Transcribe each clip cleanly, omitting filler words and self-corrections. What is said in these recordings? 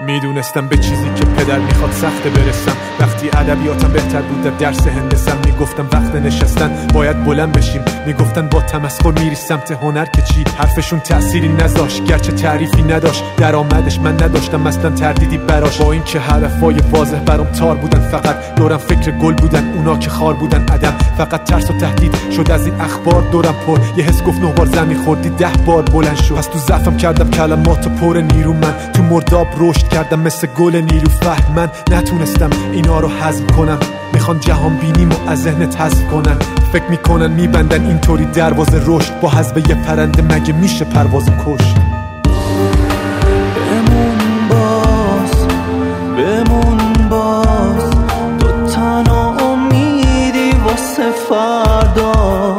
میدونستم به چیزی که پدر میخواد سخته برسم. وقتی ادبیاتم بهتر بود در درس هندسم، میگفتم وقت نشستن باید بلند بشیم. میگفتن با تمسخر میری سمت هنر که چی؟ حرفشون تأثیری نذاشت گرچه تعریفی نداشت. درآمدش من نداشتم اصلا تردیدی براش. با این که حرفای واضح برام تار بودن، فقط دورم فکر گل بودن، اونا که خار بودن عدم. فقط ترس و تهدید شد از این اخبار دورم پر. یه حس گفت 9 بار زمین خوردی 10 بار بلند شد. پس تو ضعفم کردم کلماتو پر نیرو، من تو مرداب رشد کردم مثل گل نیرو فهم. من نتونستم اینا رو هضم کنم، میخوان جهان بینیمو از ذهنت حذف کنن. فکر میکنن میبندن اینطوری دروازه رشد، با حذف یه پرنده مگه میشه پروازو کشت؟ بمون باز تو تنها امیدی واسه فردا.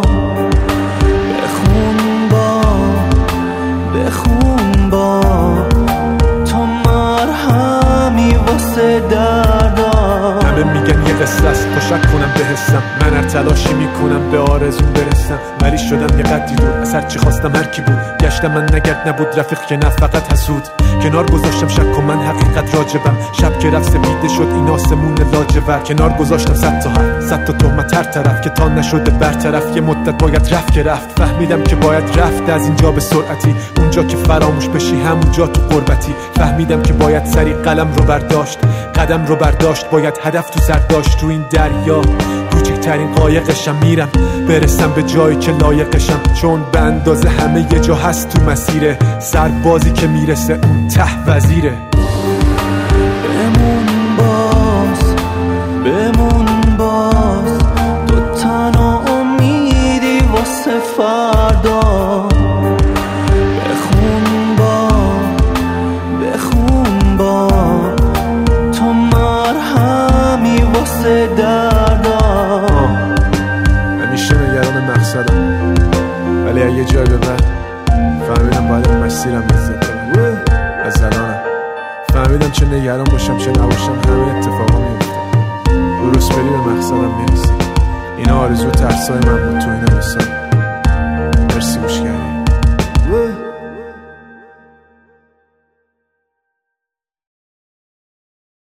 بخون با تو مرهمی واسه دردا. همه میگن یه قصه است تا شک کنم به حسم، من هر تلاشی میکنم به آرزوم برسم. ولی شدم یه قدری دور از هر چی خواستم هر کی بود. گشتم من نگرد نبود رفیق که نه فقط حسود. کنار گذاشتم شک و من حقیقت راجبم. شب که رفت سپیده شد این آسمون لاجور. کنار گذاشتم 100 تا حرف 100 تا تهمت هر طرف که تا نشده برطرف. یه مدت باید رفت که رفت، فهمیدم که باید رفت از اینجا به سرعتی. اونجا که فراموش بشی همونجا تو غربتی. فهمیدم که باید سری قلم رو برداشت، قدم رو برداشت. باید هدف تو سر داشت. تو این دریا کوچکترین قایقشم میرم برسم به جایی که لایقشم. چون به اندازه همه یه جا هست تو مسیره، سربازی که میرسه اون ته وزیره. بمون باز تو تنها امیدی واسه فردا. بخون با تو مرهمی واسه دردا. همیشه نگران مقصدم، ولی اگه جای به بعد فهمیدم باید مسیرم لذت ببرم. از الانم فهمیدم چه نگران باشم چه نباشم همه اتفاقا میفته. درست بری به مقصدم میرسی. اینا آرزو ترسای من بود، تو اینا مثال. مرسی گوش کردی.